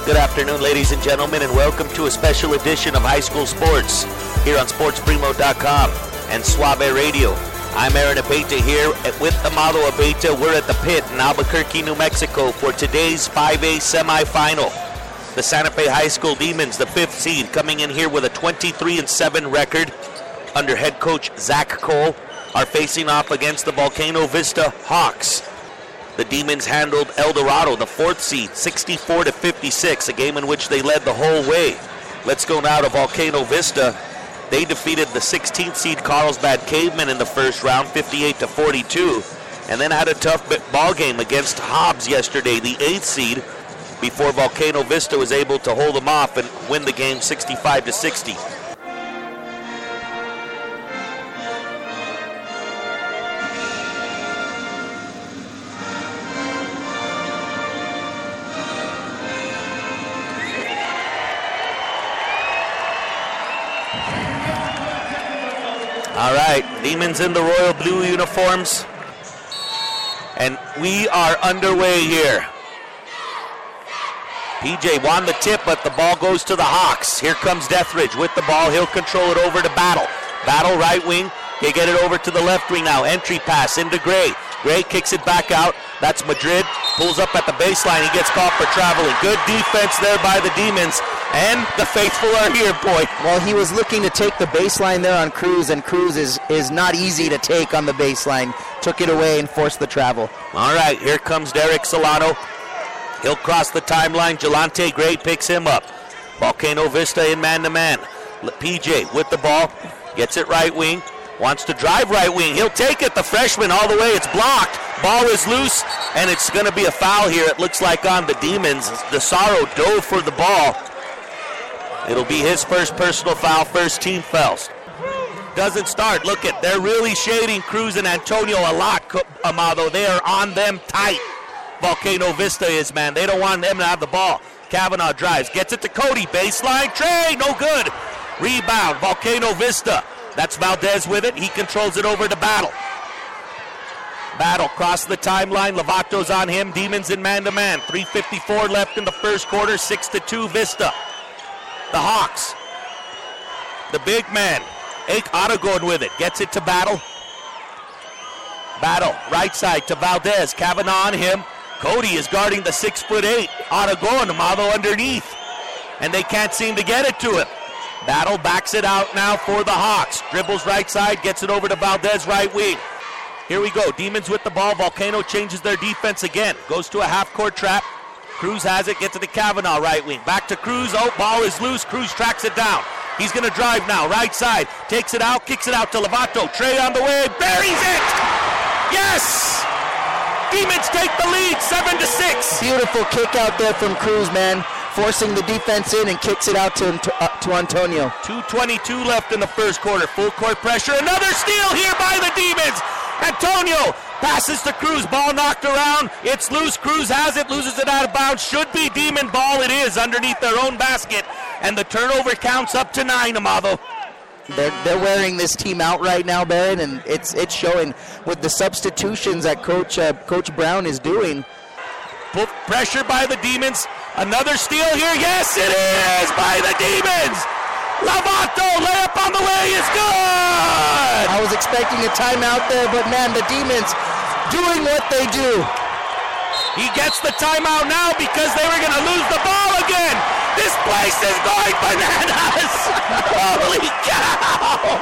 Good afternoon, ladies and gentlemen, and welcome to a special edition of High School Sports here on SportsPrimo.com and Suave Radio. I'm Aaron Abeyta here with Amado Abeyta. We're at the pit in Albuquerque, New Mexico for today's 5A semifinal. The Santa Fe High School Demons, the 5th seed, coming in here with a 23-7 record under head coach Zach Cole, are facing off against the Volcano Vista Hawks. The Demons handled El Dorado, the 4th seed, 64-56, a game in which they led the whole way. Let's go now to Volcano Vista. They defeated the 16th seed Carlsbad Cavemen in the first round, 58-42, and then had a tough ball game against Hobbs yesterday, the 8th seed, before Volcano Vista was able to hold them off and win the game 65-60. All right, Demons in the royal blue uniforms, and we are underway here. PJ won the tip, but the ball goes to the Hawks. Here comes Deathridge with the ball. He'll control it over to Battle. Battle right wing. They get it over to the left wing now. Entry pass into Gray. Gray kicks it back out. That's Madrid. Pulls up at the baseline. He gets caught for traveling. Good defense there by the Demons. And the faithful are here, boy. Well, he was looking to take the baseline there on Cruz, and Cruz is not easy to take on the baseline. Took it away and forced the travel. All right, here comes Derek Solano. He'll cross the timeline. Jelante Gray picks him up. Volcano Vista in man-to-man. PJ with the ball. Gets it right wing. Wants to drive right wing. He'll take it. The freshman all the way. It's blocked. Ball is loose, and it's going to be a foul here. It looks like on the Demons. DeSaro dove for the ball. It'll be his first personal foul, first team fouls. Doesn't start. Look at, they're really shading Cruz and Antonio a lot, Amado. They are on them tight. Volcano Vista is, man. They don't want them to have the ball. Kavanaugh drives, gets it to Cody. Baseline, Trey, no good. Rebound, Volcano Vista. That's Valdez with it. He controls it over to Battle. Battle cross the timeline. Lovato's on him. Demons in man-to-man. 3:54 left in the first quarter. 6-2 Vista. The Hawks. The big man. Ake Aragon with it. Gets it to Battle. Battle. Right side to Valdez. Kavanaugh on him. Cody is guarding the 6'8". Aragon. Amado underneath. And they can't seem to get it to him. Battle backs it out now for the Hawks. Dribbles right side. Gets it over to Valdez right wing. Here we go. Demons with the ball. Volcano changes their defense again. Goes to a half-court trap. Cruz has it. Gets it to Kavanaugh right wing. Back to Cruz. Oh, ball is loose. Cruz tracks it down. He's going to drive now. Right side. Takes it out. Kicks it out to Lovato. Trey on the way. Buries it. Yes! Demons take the lead. 7-6. Beautiful kick out there from Cruz, man. Forcing the defense in and kicks it out to Antonio. 2:22 left in the first quarter. Full court pressure. Another steal here by the Demons. Antonio passes to Cruz. Ball knocked around. It's loose. Cruz has it. Loses it out of bounds. Should be Demon ball. It is underneath their own basket. And the turnover counts up to 9, Amado. They're wearing this team out right now, Barrett, and it's showing with the substitutions that Coach Brown is doing. Pressure by the Demons. Another steal here. Yes, it is by the Demons. Lovato, layup on the way is good. I was expecting a timeout there, but man, the Demons doing what they do. He gets the timeout now because they were going to lose the ball again. This place is going bananas. Holy cow.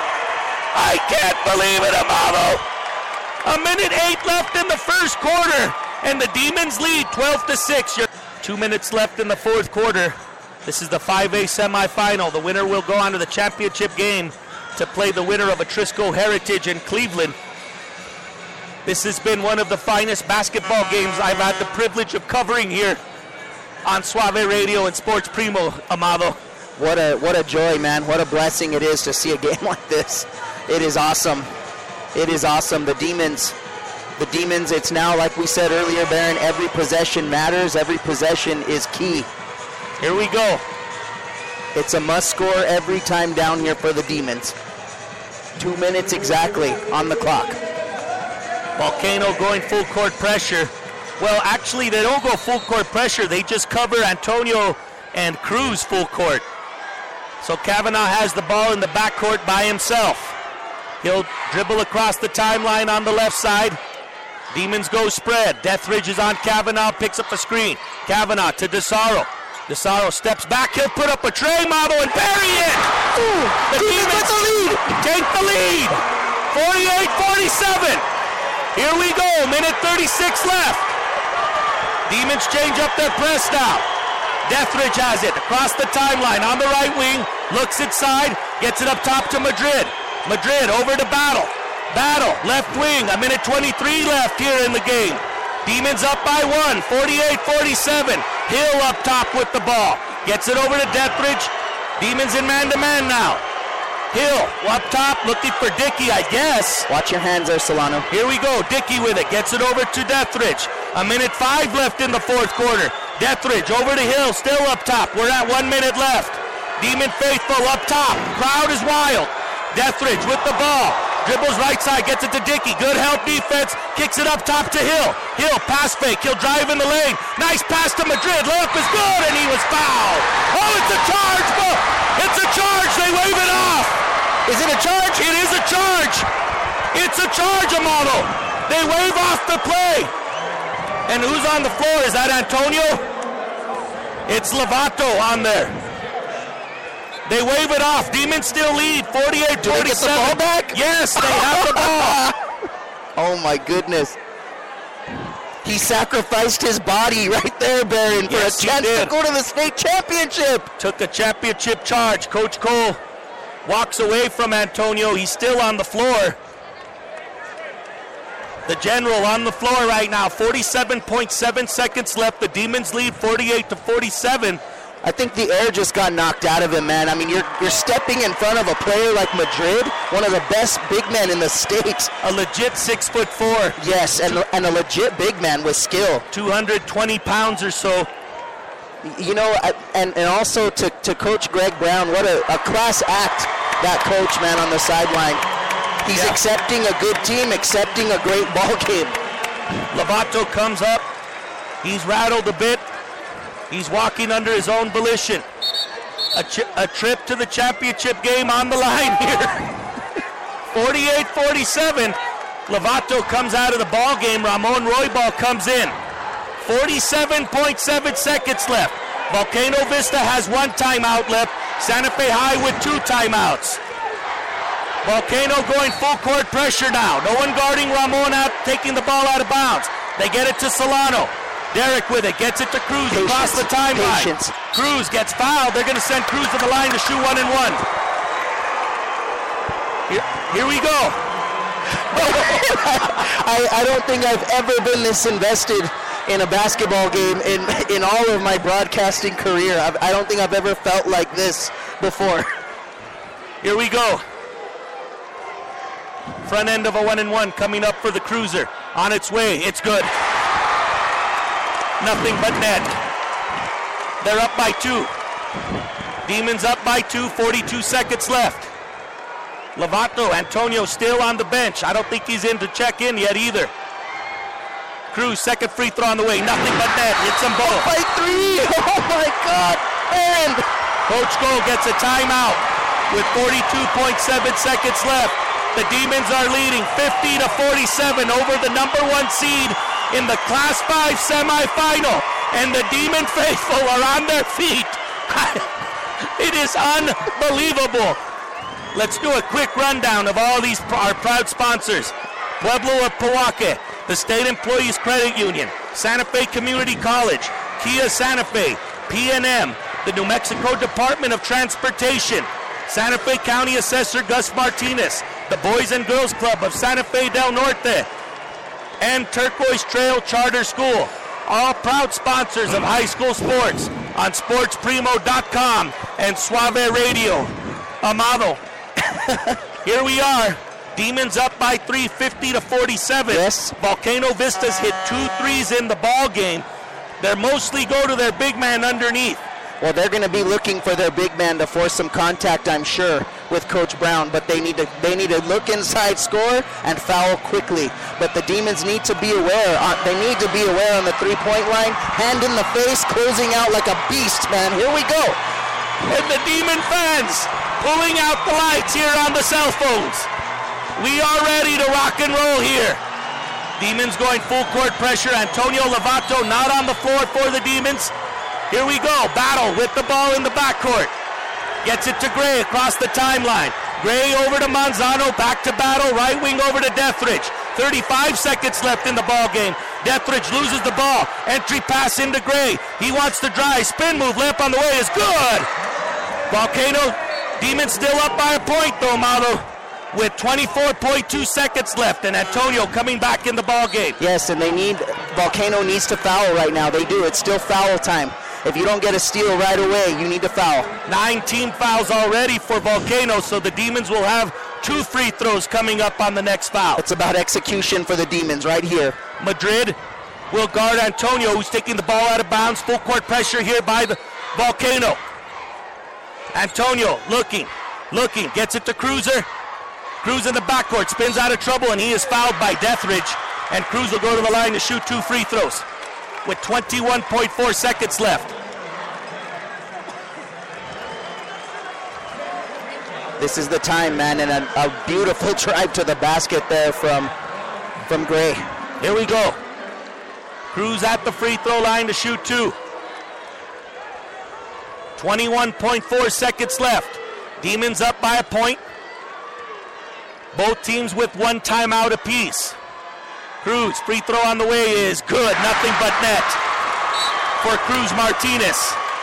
I can't believe it, Amado. 1:08 left in the first quarter, and the Demons lead 12-6. 2 minutes left in the fourth quarter. This is the 5A semifinal. The winner will go on to the championship game to play the winner of Atrisco Heritage in Cleveland. This has been one of the finest basketball games I've had the privilege of covering here on Suave Radio and Sports Primo, Amado. What a joy, man. What a blessing it is to see a game like this. It is awesome. It is awesome. The Demons, it's now, like we said earlier, Baron, every possession matters. Every possession is key. Here we go. It's a must score every time down here for the Demons. 2 minutes exactly on the clock. Volcano going full court pressure. Well, actually, they don't go full court pressure. They just cover Antonio and Cruz full court. So Kavanaugh has the ball in the backcourt by himself. He'll dribble across the timeline on the left side. Demons go spread. Deathridge is on Kavanaugh, picks up a screen. Kavanaugh to DeSaro. DeSaro steps back. He'll put up a tray model and bury it. Ooh, The Demons take the lead. 48-47. Here we go. Minute 36 left. Demons change up their press now. Deathridge has it across the timeline on the right wing. Looks inside. Gets it up top to Madrid. Madrid over to Battle. Battle, left wing. A minute 23 left here in the game. Demons up by 1. 48-47. Hill up top with the ball. Gets it over to Deathridge. Demons in man-to-man now. Hill up top looking for Dickey, I guess. Watch your hands there, Solano. Here we go. Dickey with it. Gets it over to Deathridge. A minute 5 left in the fourth quarter. Deathridge over to Hill. Still up top. We're at 1 minute left. Demon faithful up top. Crowd is wild. Deathridge with the ball. Dribbles right side. Gets it to Dickey. Good help defense. Kicks it up top to Hill. Hill pass fake. He'll drive in the lane. Nice pass to Madrid. Layup is good and he was fouled. Oh, it's a charge. It's a charge. They wave it off. Is it a charge? It is a charge. It's a charge, Amado. They wave off the play. And who's on the floor? Is that Antonio? It's Lovato on there. They wave it off. Demons still lead, 48-47. Do they get the ball back? Yes, they have the ball. Oh my goodness. He sacrificed his body right there, Baron, for Yes, a chance he to did. go to the state championship. Took a championship charge. Coach Cole walks away from Antonio. He's still on the floor. The general on the floor right now. 47.7 seconds left. The Demons lead 48-47. I think the air just got knocked out of him, man. I mean, you're stepping in front of a player like Madrid, one of the best big men in the state. A legit 6'4". Yes, and a legit big man with skill. 220 pounds or so. You know, and also to Coach Greg Brown, what a class act that coach, man, on the sideline. He's accepting a good team, accepting a great ball game. Lovato comes up. He's rattled a bit. He's walking under his own volition. A trip to the championship game on the line here. 48-47. Lovato comes out of the ball game. Ramon Roybal comes in. 47.7 seconds left. Volcano Vista has 1 timeout left. Santa Fe High with 2 timeouts. Volcano going full court pressure now. No one guarding Ramon out, taking the ball out of bounds. They get it to Solano. Derek with it, gets it to Cruz across the timeline. Cruz gets fouled. They're going to send Cruz to the line to shoot 1 and 1. Here we go. I don't think I've ever been this invested in a basketball game in all of my broadcasting career. I don't think I've ever felt like this before. Here we go. Front end of a 1 and 1 coming up for the Cruiser. On its way. It's good. Nothing but net. They're up by 2. Demons up by 2, 42 seconds left. Lovato, Antonio still on the bench. I don't think he's in to check in yet either. Cruz, second free throw on the way. Nothing but net. Hits them both. By 3. Oh my God. And Coach Cole gets a timeout with 42.7 seconds left. The Demons are leading 50-47 over the number 1 seed in the Class 5 semifinal, and the Demon faithful are on their feet. It is unbelievable. Let's do a quick rundown of all these our proud sponsors. Pueblo of Pewaukee, the State Employees Credit Union, Santa Fe Community College, Kia Santa Fe, PNM, the New Mexico Department of Transportation, Santa Fe County Assessor Gus Martinez, the Boys and Girls Club of Santa Fe del Norte, and Turquoise Trail Charter School, all proud sponsors of high school sports on sportsprimo.com and Suave Radio. Amado, here we are. Demons up by 3, 50-47. Yes. Volcano Vistas hit 2 threes in the ball game. They mostly go to their big man underneath. well, they're going to be looking for their big man to force some contact, I'm sure. with Coach Brown, but they need to look inside, score, and foul quickly. But the Demons need to be aware. They need to be aware on the three-point line, hand in the face, closing out like a beast, man. Here we go. And the Demon fans pulling out the lights here on the cell phones. We are ready to rock and roll here. Demons going full court pressure. Antonio Lovato not on the floor for the Demons. Here we go. Battle with the ball in the backcourt. Gets it to Gray across the timeline. Gray over to Manzano. Back to Battle. Right wing over to Deathridge. 35 seconds left in the ball game. Deathridge loses the ball. Entry pass into Gray. He wants to drive. Spin move. Layup on the way is good. Volcano Demons still up by a point though, Malo, with 24.2 seconds left, and Antonio coming back in the ball game. Yes, and Volcano needs to foul right now. They do. It's still foul time. If you don't get a steal right away, you need to foul. 9 team fouls already for Volcano, so the Demons will have 2 free throws coming up on the next foul. It's about execution for the Demons right here. Madrid will guard Antonio, who's taking the ball out of bounds. Full court pressure here by the Volcano. Antonio looking, gets it to Cruiser. Cruz in the backcourt, spins out of trouble, and he is fouled by Deathridge. And Cruz will go to the line to shoot 2 free throws with 21.4 seconds left. This is the time, man, and a beautiful drive to the basket there from Gray. Here we go. Cruz at the free throw line to shoot 2. 21.4 seconds left. Demons up by a point. Both teams with 1 timeout apiece. Cruz, free throw on the way is good. Nothing but net for Cruz Martinez.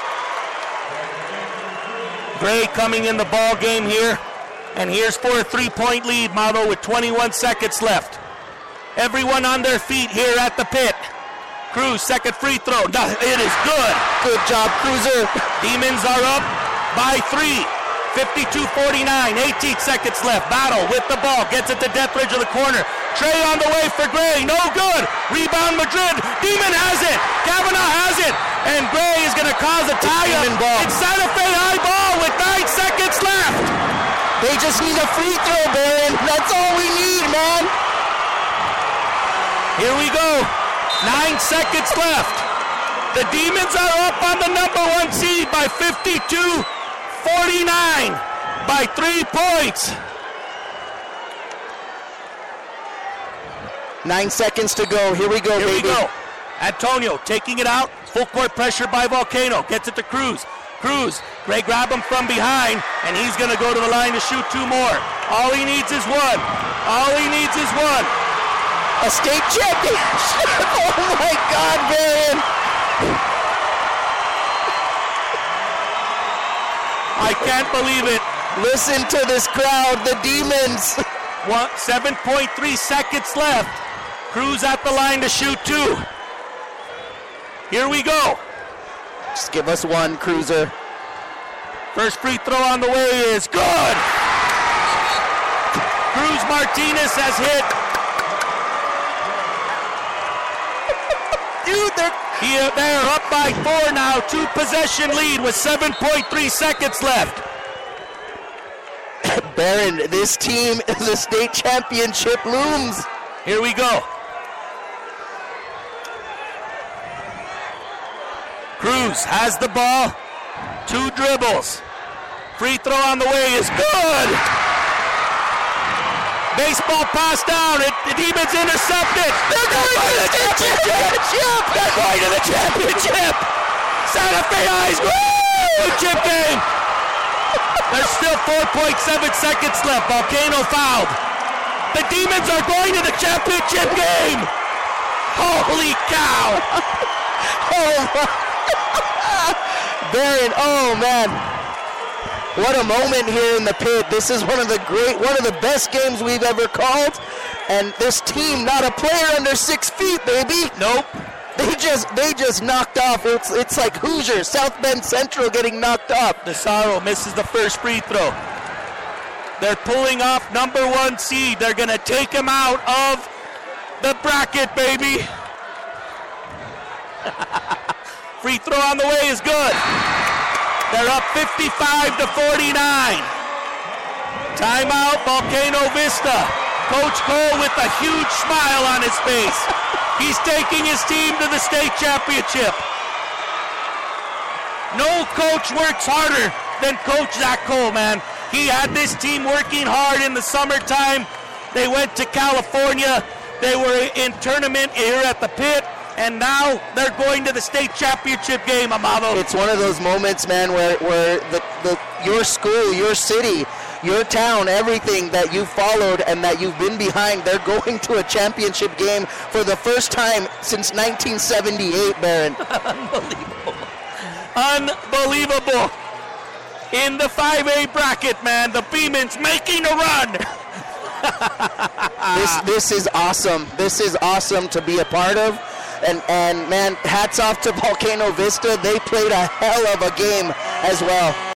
Gray coming in the ball game here. And here's for a 3-point lead, Malo, with 21 seconds left. Everyone on their feet here at the pit. Cruz, second free throw. No, it is good. Good job, Cruiser. Demons are up by 3. 52-49, 18 seconds left. Battle with the ball, gets it to Deathridge of the corner. Trey on the way for Gray, no good. Rebound Madrid, Demon has it. Kavanaugh has it, and Gray is going to cause a tie-up. It's Santa Fe high ball with 9 seconds left. They just need a free throw, Baron. That's all we need, man. Here we go. 9 seconds left. The Demons are up on the number 1 seed by 52-49 by 3 points. 9 seconds to go. Here we go, baby. Here we go. Antonio taking it out. Full court pressure by Volcano. Gets it to Cruz. Cruz, Gray grab him from behind, and he's going to go to the line to shoot 2 more. All he needs is 1. All he needs is 1. A state championship. Oh my God, man. I can't believe it. Listen to this crowd, the Demons. 7.3 seconds left. Cruz at the line to shoot 2. Here we go. Just give us 1, Cruiser. First free throw on the way is good. Cruz Martinez has hit. Dude, they're up by 4 now. 2 possession lead with 7.3 seconds left. Baron, this team is a state championship looms. Here we go. Cruz has the ball. 2 dribbles. Free throw on the way is good. Baseball pass down. The Demons intercepted. They're going to the championship. They're going to the championship. Santa Fe Eyes. Woo! Chip game. There's still 4.7 seconds left. Volcano fouled. The Demons are going to the championship game. Holy cow. Oh my. Baron, oh man. What a moment here in the pit. This is one of the best games we've ever called. And this team, not a player under 6 feet, baby. Nope. They just knocked off. It's like Hoosiers, South Bend Central getting knocked off. Nassaro misses the first free throw. They're pulling off number 1 seed. They're going to take him out of the bracket, baby. Free throw on the way is good. They're up 55-49. Timeout, Volcano Vista. Coach Cole with a huge smile on his face. He's taking his team to the state championship. No coach works harder than Coach Zach Cole, man. He had this team working hard in the summertime. They went to California. They were in tournament here at the pit, and now they're going to the state championship game, Amado. It's one of those moments, man, where your school, your city, your town, everything that you followed and that you've been behind, they're going to a championship game for the first time since 1978, Baron. Unbelievable. In the 5A bracket, man, the Beemans making a run. This is awesome. This is awesome to be a part of. And man, hats off to Volcano Vista. They played a hell of a game as well.